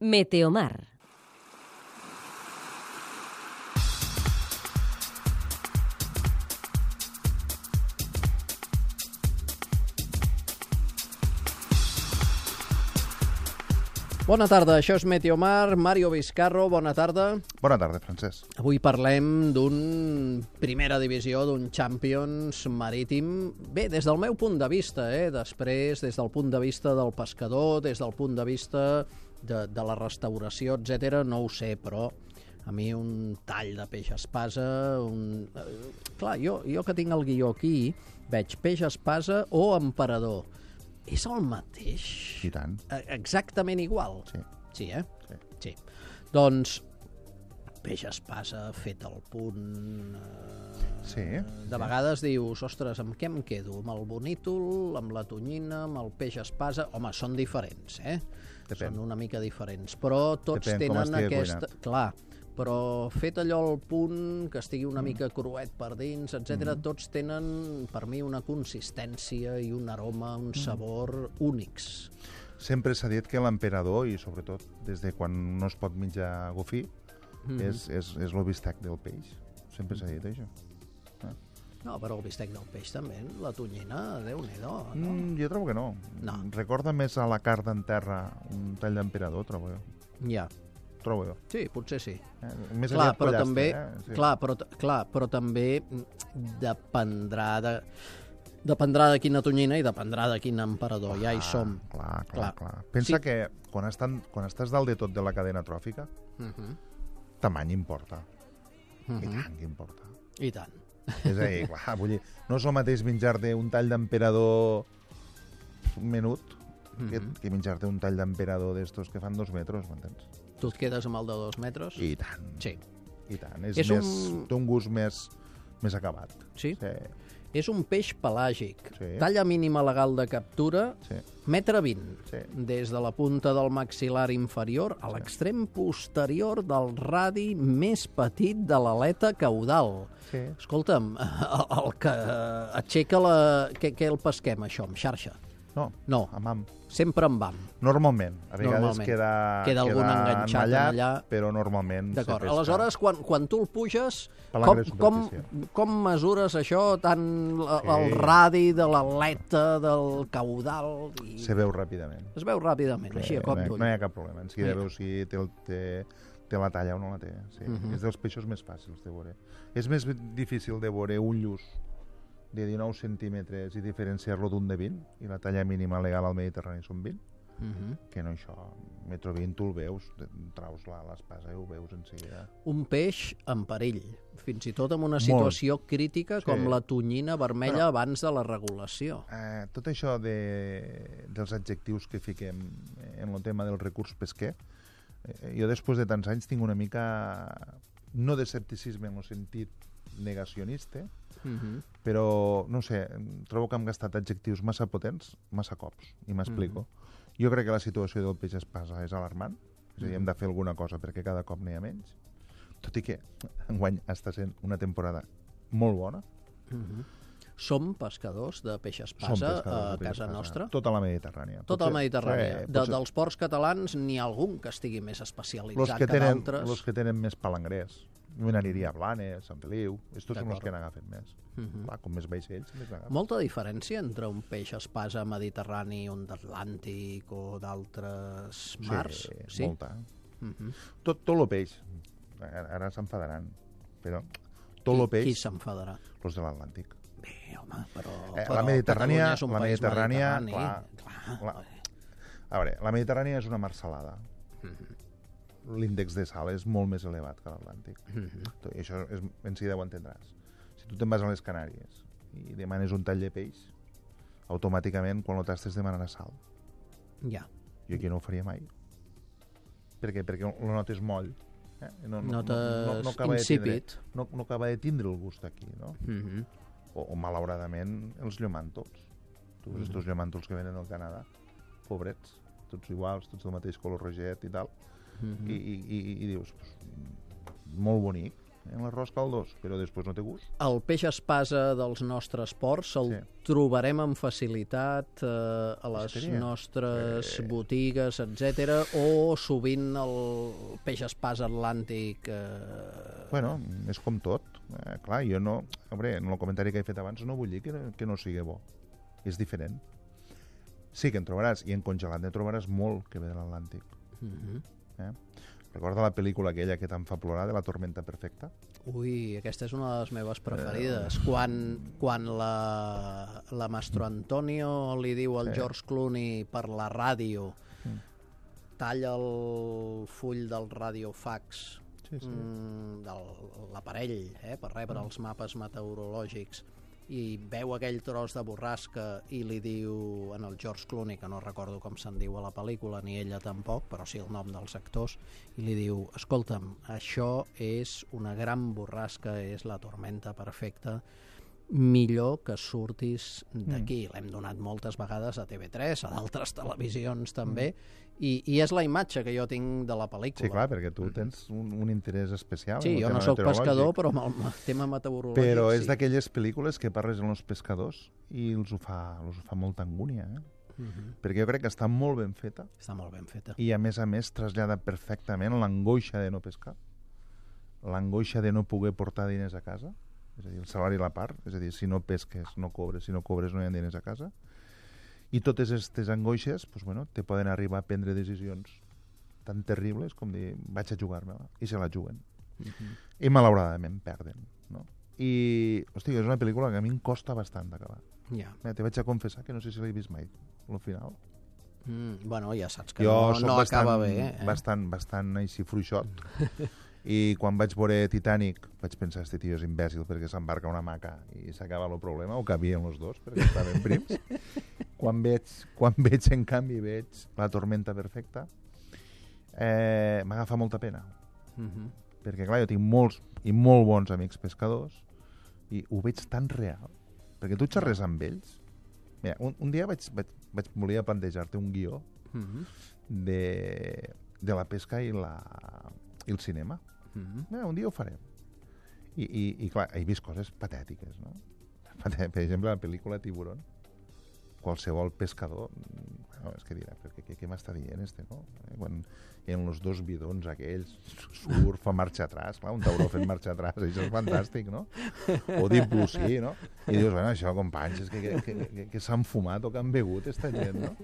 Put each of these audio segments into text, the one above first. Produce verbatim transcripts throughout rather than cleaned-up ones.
Meteomar. Bona tarda, això és Meteomar. Mario Vizcarro, bona tarda. Bona tarda, Francesc. Avui parlem d'un primera divisió, d'un Champions marítim. Bé, des del meu punt de vista, eh? Després, des del punt de vista del pescador, des del punt de vista de, de la restauració, etcètera, no ho sé, però a mi un tall de peix espasa... Un... Clar, jo, jo que tinc el guió aquí, veig peix espasa o emperador. És el mateix? I tant. Exactament igual? Sí. Sí, eh? Sí. Sí. Doncs, peix espasa fet al punt... Eh, sí. De vegades dius, ostres, amb què em quedo? Amb el bonítol, amb la tonyina, amb el peix espasa? Home, són diferents, eh? Depèn. Són una mica diferents, però tots Depèn com tenen estigui aquesta... cuinat. Clar, però fet allò al punt, que estigui una mica cruet per dins, etcètera, Mm. tots tenen, per mi, una consistència i un aroma, un sabor únics. Sempre s'ha dit que l'emperador, i sobretot des de quan no es pot menjar gofí, Mm. és, és, és el bistec del peix. Sempre s'ha dit això. No, però el bistec del peix també, la tonyina, Déu-n'hi-do, no? Mm, jo trobo que no. No. Recorda més a la carn en terra un tall d'emperador, trobo jo. Ja, Trobo jo. sí, potser sí. Eh? Més Clar, aviat però pollastre, també, eh? Sí. clar, però, clar, però també dependrà de... Dependrà de quina tonyina i dependrà de quin emperador. Ja hi som. Clar, clar, Clar. clar. Pensa Sí. que quan, estan, quan estàs dalt de tot de la cadena tròfica, Uh -huh. tamany importa. Uh I -huh. tant que importa. I tant. És a dir, clar, vull dir, no és el mateix menjar-te un tall d'emperador menut que, Mhm. que menjar-te un tall d'emperador d'estos que fan dos metres, m'entens? Tu et quedes amb el de dos metres? I tant, Sí. i tant. És, És més, un- té un gust més, més acabat. Sí? Sí, És un peix pelàgic. Sí. Talla mínima legal de captura, sí. metre vint. Sí. Des de la punta del maxil·lar inferior a l'extrem posterior del radi més petit de l'aleta caudal. Sí. Escolta'm, el, el que aixeca la... Què, què el pesquem, això? Amb xarxa? No, No. amb am. Sempre amb vam. Normalment. A vegades Normalment. queda, Queda algun enganxat enmallat, allà. però normalment D'acord. se pesca. Aleshores, quan, quan tu el puges, com, Palangre de com, superfície. com mesures això, tant el, Sí. el radi de l'aleta, del caudal... I... Se veu ràpidament. Es veu ràpidament, així a cop no, hi- d'ull. no hi ha cap problema. En seguida No hi ha- veus si té, el, té, té la talla o no la té. Sí. Mhm. És dels peixos més fàcils de veure. És més difícil de veure un lluç de dinou centímetres i diferenciar-lo d'un de vint, i la talla mínima legal al Mediterrani són vint, Mhm. que no això. Metro vint tu el veus, te- traus la- l'espasa i ho veus en seguida. Un peix en perill, fins i tot en una situació Molt. crítica Sí. com la tonyina vermella Però- abans de la regulació. Eh, tot això de, dels adjectius que fiquem en el tema del recurs pesquer, eh, jo després de tants anys tinc una mica, no d'escepticisme en el sentit negacionista, Mhm. però, no sé, trobo que hem gastat adjectius massa potents, massa cops, i m'explico. Jo crec que la situació del peix espasa és alarmant, és a dir, hem de fer alguna cosa perquè cada cop n'hi ha menys, tot i que enguany està sent una temporada molt bona. Mhm. Som pescadors de peix Som espasa pescadors a de peix casa espasa. nostra? Tota la Mediterrània. Tota la Potser- Mediterrània. sí, De, potser- dels ports catalans n'hi ha algun que estigui més los especialitzat que que, tenen, d'altres. los que tenen més palangrers. Jo n'aniria a Blanes, Sant Feliu, estos són els D'acord. que n'agafen més. Mhm. Clar, com més vaixells, més n'agafen. Molta diferència entre un peix espasa mediterrani, un d'Atlàntic o d'altres mars? Sí, molta. Mhm. Tot, tot el peix, ara, ara s'enfadaran, però tot Qui- el peix, Qui s'enfadarà? els de l'Atlàntic. Bé, home, però... Eh, però la Mediterrània, Catalunya és un la país Mediterrània, mediterrani. clar, clar. la- a veure, la Mediterrània és una mar salada. Mhm. L'índex de sal és molt més elevat que l'Atlàntic. Mhm. I això és, en si ho entendràs. Si tu te'n vas a les Canàries i demanes un tall de peix, automàticament, quan lo tastes, demanaràs sal. Ja. Jo aquí no ho faria mai. Per què? Perquè lo notes moll. Eh? No, Notes acaba de tindre, insípid. no, no acaba de tindre el gust aquí, no? Mhm. O, o malauradament, els llomàntols. Tu veus Mhm. estos llomàntols que venen del Canadà, pobrets, tots iguals, tots del mateix color roget i tal, Mhm. i, i, i, i dius, pues, molt bonic, en l'arròs caldós, però després no té gust. El peix espasa dels nostres ports el Sí. trobarem amb facilitat eh, a les Pesqueria. nostres Eh. botigues, etcètera, o sovint el peix espasa atlàntic... Eh... Bueno, és com tot. Eh, clar, jo no... Hombre, en el comentari que he fet abans no vull dir que, que no sigui bo. És diferent. Sí que en trobaràs, i en congelat ne trobaràs molt que ve de l'Atlàntic. Mm-hmm. Eh? Recorda la pel·lícula aquella que te'n fa plorar, de La tormenta perfecta? Ui, aquesta és una de les meves preferides. Quan, quan la, la Mastro Antonio li diu al Sí. George Clooney per la ràdio, Mm. talla el full del radiofax, Sí, sí. mm, de l'aparell, eh, per rebre els mapes meteorològics, i veu aquell tros de borrasca i li diu en el George Clooney, que no recordo com se'n diu a la pel·lícula, ni ella tampoc, però sí el nom dels actors, i li diu, escolta'm, això és una gran borrasca, és la tormenta perfecta, millor que surtis d'aquí. Mm. L'hem donat moltes vegades a T V tres, a d'altres televisions també, mm. i, i és la imatge que jo tinc de la pel·lícula. Sí, clar, perquè tu tens un, un interès especial. Sí, en el jo tema no sóc meteorològic. pescador, però amb el tema meteorològic Però és sí. d'aquelles pel·lícules que parles amb els pescadors i els ho fa, els ho fa molta angúnia, eh? Mm-hmm. Perquè jo crec que està molt ben feta Està molt ben feta. i, a més a més, trasllada perfectament l'angoixa de no pescar, l'angoixa de no poder portar diners a casa, és a dir, el salari a la part, és a dir, si no pesques no cobres, si no cobres no hi ha diners a casa, i totes aquestes angoixes pues, bueno, te poden arribar a prendre decisions tan terribles com dir, vaig a jugar-me-la, i se la juguen. Mm-hmm. I malauradament perden, no? I, hòstia, és una pel·lícula que a mi em costa bastant d'acabar. Ja. Mira, te vaig a confessar que no sé si l'he vist mai, al final. Mm, bueno, ja saps que Jo no, soc no bastant, acaba bé. Eh? bastant, bastant així fruixot. I quan vaig veure Titanic vaig pensar, este tio és imbècil perquè s'embarca una maca i s'acaba el problema, o cabien els dos perquè estaven prims. quan, veig, quan veig, en canvi, veig La tormenta perfecta, eh, m'agafa molta pena. Mm-hmm. Perquè, clar, jo tinc molts i molt bons amics pescadors i ho veig tan real. Perquè tu xerres amb ells. Mira, un, un dia vaig, vaig, vaig volia plantejar-te un guió Mm-hmm. de, de la pesca i, la, i el cinema. Mm-hmm. Mira, un dia ho farem. I, i, i clar, he vist coses patètiques, no? Per exemple, la pel·lícula Tiburón, qualsevol pescador, bueno, és que dirà, però què, què m'està dient este, no? Eh, quan hi ha els dos bidons aquells, surt, fa marxa atrás, clar, un tauró fent marxa atrás, això és fantàstic, no? O Deep Blue Sea, no? I dius, bueno, això, companys, és que, que, que, que, que s'han fumat o que han begut esta gent, no?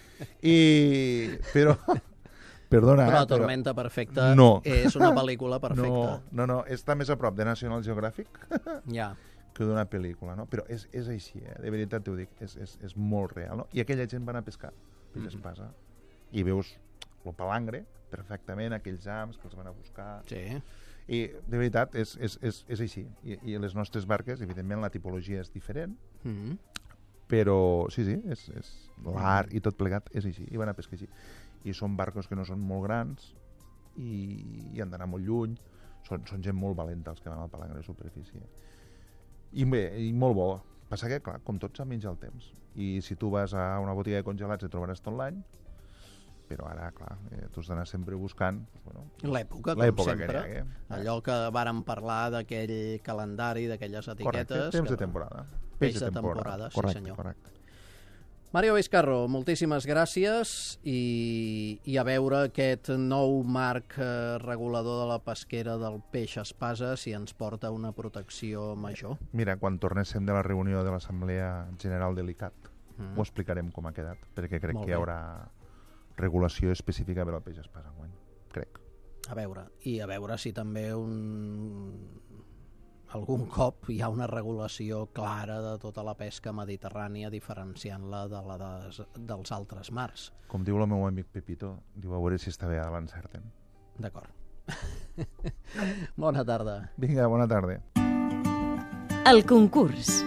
I... Però... Perdona, Però La però... tormenta perfecta No. és una pel·lícula perfecta. No, no, no, està més a prop de National Geographic Ja. que d'una pel·lícula, no? Però és, és així, eh? De veritat t'ho dic, és, és, és molt real, no? I aquella gent va anar a pescar, peix Mm. espasa, i veus el palangre perfectament, aquells ams que els van a buscar, Sí. i de veritat és, és, és, és així. I, I les nostres barques, evidentment, la tipologia és diferent, Mm-hmm. però sí, sí, és, és l'art i tot plegat és així, i van a pescar així. I són barcos que no són molt grans i, i han d'anar molt lluny, són, són gent molt valenta els que van al palangre de superfície. I bé, i molt bo. Passa que, clar, com tot s'ha menjat el temps. I si tu vas a una botiga de congelats et trobaràs tot l'any, però ara, clar, eh, tu has d'anar sempre buscant... Bueno, L'època, com l'època que sempre. n'hi ha, eh? Allò que vàrem parlar d'aquell calendari, d'aquelles etiquetes... Correcte, temps que... de temporada. Peix de temporada, sí, correcte, senyor. Correcte. Mario Vizcarro, moltíssimes gràcies i, i a veure aquest nou marc eh, regulador de la pesquera del peix espasa si ens porta una protecció major. Mira, quan tornéssim de la reunió de l'Assemblea General de l'I C A T, Mm. ho explicarem com ha quedat, perquè crec Molt que hi bé. haurà regulació específica per al peix espasa enguany. Crec. A veure, i a veure si també un... algun cop hi ha una regulació clara de tota la pesca mediterrània diferenciant-la de la des, dels altres mars. Com diu el meu amic Pepito, diu a veure si està bé a l'encerten. D'acord. Bona tarda. Vinga, bona tarda. El concurs.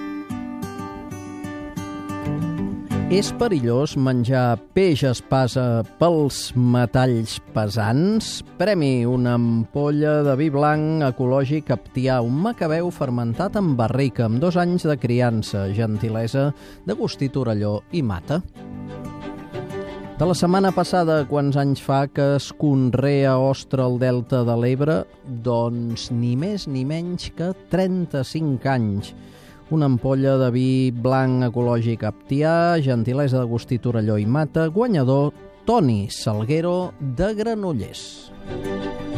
És perillós menjar peix espasa pels metalls pesants? Premi una ampolla de vi blanc ecològic Aptià, un macabeu fermentat en barrica, amb dos anys de criança, gentilesa d'Agustí Torelló i Mata. De la setmana passada, quants anys fa que es conrea ostra al Delta de l'Ebre? Doncs ni més ni menys que trenta-cinc anys. Una ampolla de vi blanc ecològic aptià, gentilesa d'Agustí Torelló i Mata, guanyador Toni Salguero de Granollers.